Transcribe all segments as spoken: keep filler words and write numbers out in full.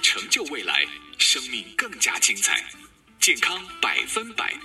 成就未来，生命更加精彩。健康百分百。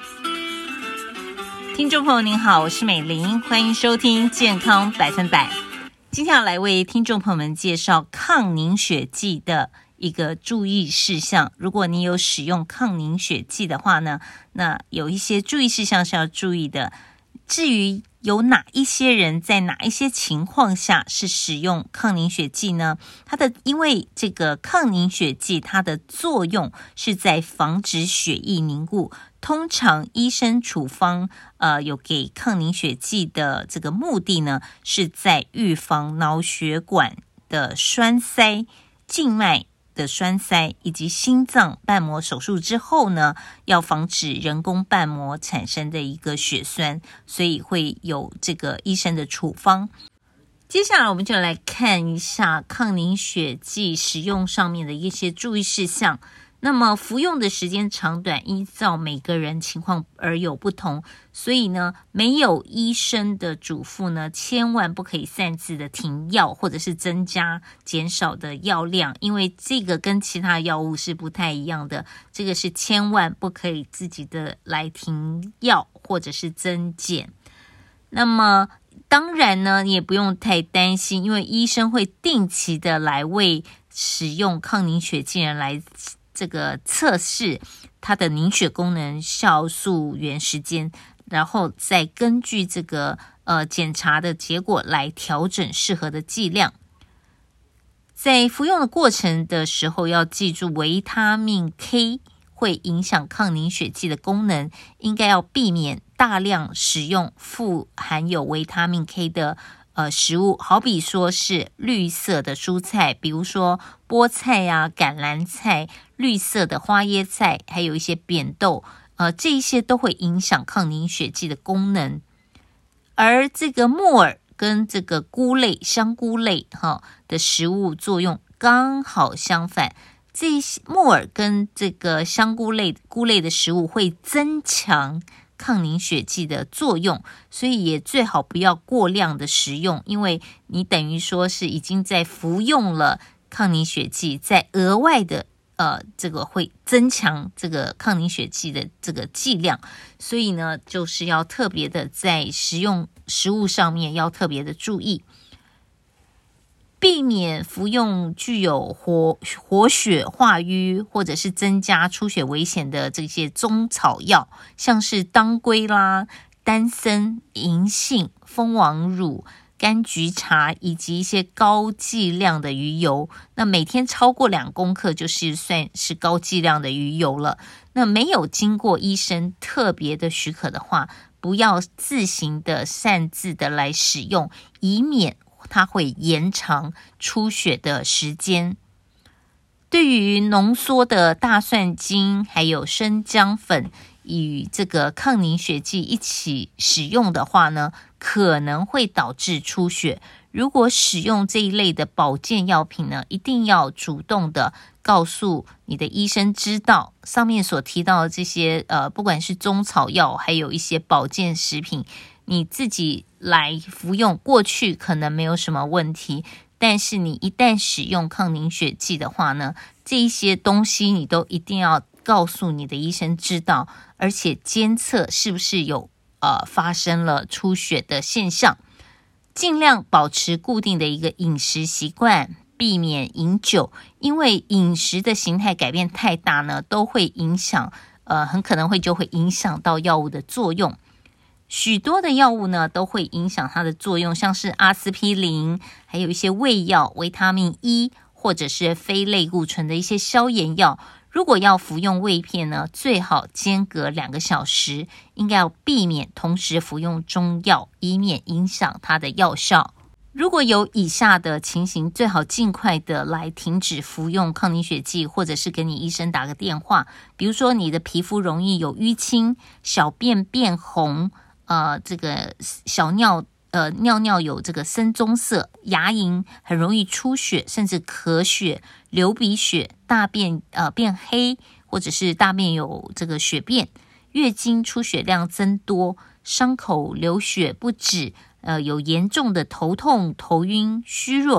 听众朋友您好，我是美玲，欢迎收听健康百分百。今天要来为听众朋友们介绍抗凝血剂的一个注意事项。如果你有使用抗凝血剂的话呢，那有一些注意事项是要注意的。至于有哪一些人在哪一些情况下是使用抗凝血剂呢？它的因为这个抗凝血剂它的作用是在防止血液凝固，通常医生处方呃有给抗凝血剂的这个目的呢，是在预防脑血管的栓塞、静脉的栓塞以及心脏瓣膜手术之后呢，要防止人工瓣膜产生的一个血栓，所以会有这个医生的处方。接下来我们就来看一下抗凝血剂使用上面的一些注意事项。那么服用的时间长短依照每个人情况而有不同，所以呢，没有医生的嘱咐呢，千万不可以擅自的停药或者是增加减少的药量，因为这个跟其他药物是不太一样的，这个是千万不可以自己的来停药或者是增减。那么当然呢，你也不用太担心，因为医生会定期的来为使用抗凝血剂人来这个测试它的凝血功能、酵素原时间，然后再根据这个呃检查的结果来调整适合的剂量。在服用的过程的时候，要记住维他命 K 会影响抗凝血剂的功能，应该要避免大量使用富含有维他命 K 的呃，食物，好比说是绿色的蔬菜，比如说菠菜啊、橄榄菜、绿色的花椰菜，还有一些扁豆，呃，这一些都会影响抗凝血剂的功能。而这个木耳跟这个菇类、香菇类哈的食物作用刚好相反，这些木耳跟这个香菇类、菇类的食物会增强抗凝血剂的作用，所以也最好不要过量的食用，因为你等于说是已经在服用了抗凝血剂，在额外的呃这个会增强这个抗凝血剂的这个剂量，所以呢，就是要特别的在食用食物上面要特别的注意。避免服用具有活活血化瘀或者是增加出血危险的这些中草药，像是当归啦、丹参、银杏、蜂王乳、柑橘茶以及一些高剂量的鱼油。那每天超过两公克就是算是高剂量的鱼油了。那没有经过医生特别的许可的话，不要自行的擅自的来使用，以免它会延长出血的时间。对于浓缩的大蒜精还有生姜粉与这个抗凝血剂一起使用的话呢，可能会导致出血。如果使用这一类的保健药品呢，一定要主动的告诉你的医生知道。上面所提到的这些呃，不管是中草药还有一些保健食品，你自己来服用，过去可能没有什么问题，但是你一旦使用抗凝血剂的话呢，这一些东西你都一定要告诉你的医生知道，而且监测是不是有呃发生了出血的现象。尽量保持固定的一个饮食习惯，避免饮酒，因为饮食的形态改变太大呢，都会影响呃很可能会就会影响到药物的作用。许多的药物呢都会影响它的作用，像是阿司匹林，还有一些胃药、维他命 E 或者是非类固醇的一些消炎药。如果要服用胃片呢，最好间隔两个小时，应该要避免同时服用中药，以免影响它的药效。如果有以下的情形，最好尽快的来停止服用抗凝血剂，或者是给你医生打个电话。比如说你的皮肤容易有淤青，小便变红，呃，这个小尿呃尿尿有这个深棕色，牙龈很容易出血，甚至咳血、流鼻血，大便呃变黑，或者是大便有这个血便，月经出血量增多，伤口流血不止，呃有严重的头痛、头晕、虚弱、不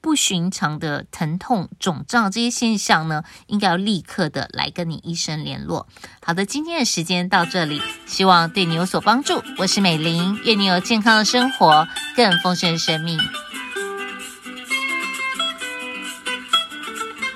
不寻常的疼痛、肿胀这些现象呢，应该要立刻的来跟你医生联络。好的，今天的时间到这里，希望对你有所帮助。我是美玲，愿你有健康的生活，更丰盛的生命。